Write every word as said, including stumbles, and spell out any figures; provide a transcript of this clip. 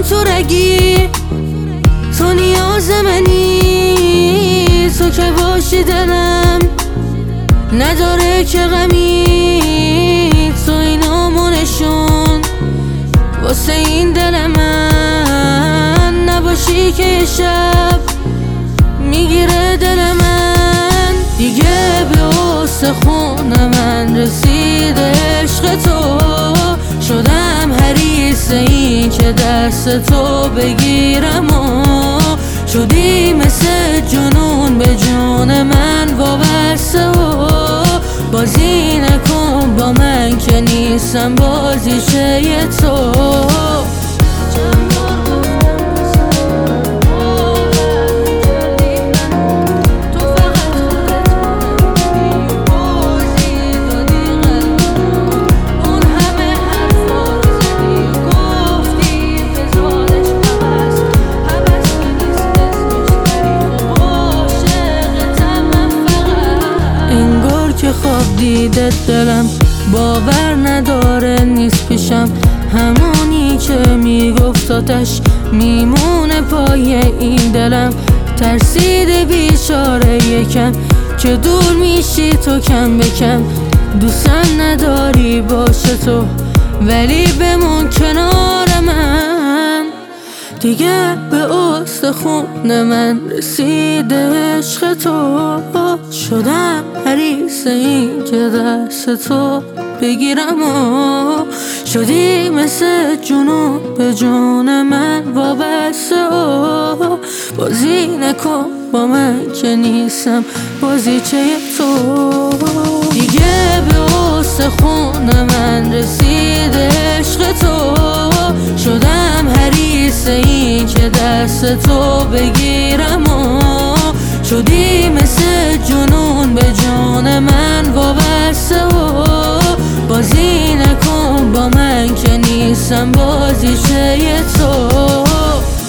کن تو رگی، تو نیاز منی، تو که باشی دلم نداره که غمی، تو اینامو نشون واسه این دل من، نباشی که یه شب میگیره دل من. دیگه به استخون من رسیده عشق تو، شدم حریص این که دست تو بگیرم و شدی مثل جنون به جون من وابسته و بازی نکن با من که نیستم بازیچه تو. که خواب دیده دلم باور نداره نیست پیشم، همونی که میگفت آتش میمونه پای این دلم. ترسیده بیچاره یکم که دور میشی تو کم به کم، دوستم نداری باشه تو ولی بمون کنار من. دیگه به استخون من رسیده عشق تو، شدم حریص این که دست تو بگیرم و شدی مثل جنون به جون من وابسته و بازی نکن با من که نیستم بازیچه تو. دیگه به استخون من رسیده عشق تو، شدم حریص این که دست تو بگیرم و شدی مثل جنون به جون من وابسته و بازی نکن با من که نیستم بازیچه تو.